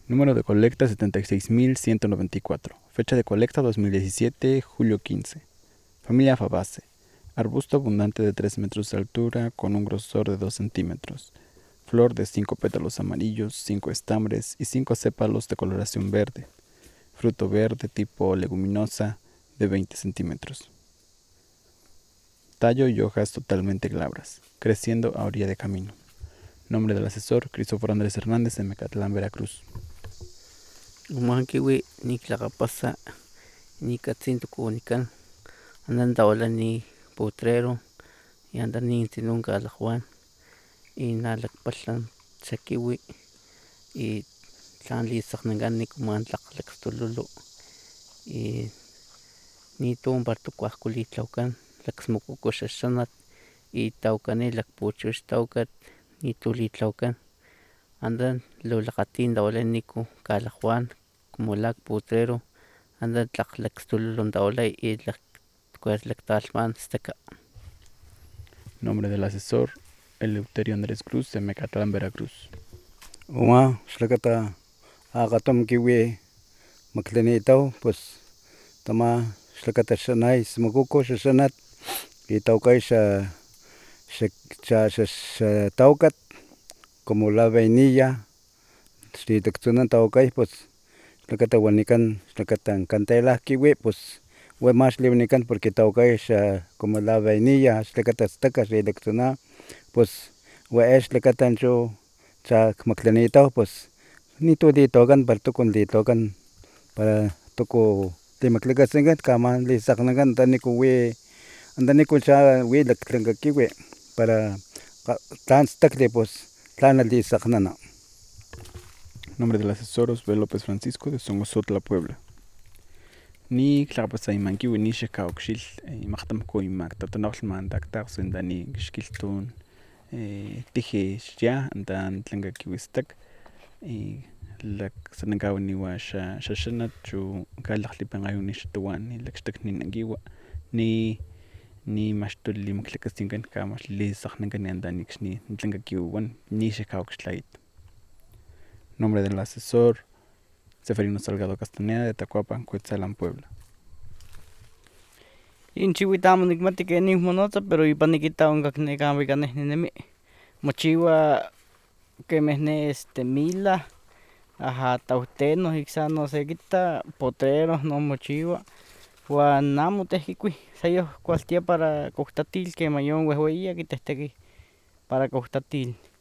Número de colecta 76.194. Fecha de colecta 2017, julio 15. Familia Fabaceae. Arbusto abundante de 3 metros de altura con un grosor de 2 centímetros. Flor de 5 pétalos amarillos, 5 estambres y 5 sépalos de coloración verde. Fruto verde tipo leguminosa de 20 centímetros. Tallo y hojas totalmente glabras, creciendo a orilla de camino. Nombre del asesor, Cristóforo Andrés Hernández, de Mecatlán, Veracruz. Umankiwi niklakapasa nikatzintukunikan andan tawala ni potrero y andan ni tinunka alajuan y nalakpalhan chakiwi y tlan lisaknankan nikuman tlaklakstololo y nitun partokuajkulitlaukan laksmokokoxaxanat y taukani lakpochoxtaukat nitulitlaukan andan lolakatin tawala niku kalajuan como lak potrero andan tlaklakstololo tawala y tlaktalpan staka. Nombre del asesor, Eleuterio Andrés Cruz, de Mecatlán, Veracruz. Uma xlakata akatom kiwi maklenitaw pues tama xlakata xanay smukuko xaxanat y taukay xa tawkat como la vainilla xlitaktzuna tawakay pues xlakata wanikan xlakata kantela kiwi pues wema xliwanikan porque tawakay como la vainilla xlakata staka xlitaktzuna pues we xlakata chu maklenitaw pues nitu litlawakan para tuku litlawakan para tuku timaklakaskinkan kama lisakgnankan anta niku cha wi laktlanka kiwi para tlan stakli pues tlan nalisakgnana. Nombre del asesor, Osbel López Francisco, de Songosotla, Puebla. Ni tlakapasaymankiwi ni xekaokxil maktamko imak tatanawlman taktakso dani xkiltun tije xya antan tlanka kiwistak sanankawa xaxanat chu kalakglipankayo xatuan lakxtak ninankiwa ni maxtoli maklakaskinkan kama lisakgnankan antan nikxni tlanka kiwiwan ni xekaokxtlayat. Nombre del asesor, Seferino Salgado Castaneda, de Tacuapan, Cuetzalan, Puebla. Inchiuita amo nikmati kenih monotza pero ipan nikita onkak nekan wika nehninemi mochiwa kemeh ne mila tawteno iksa nosekita potrero non mochiwa wan amo teh kikui sa yeh kualtia para kohtatil kema yon wehweyiya kiteteki para kohtatil.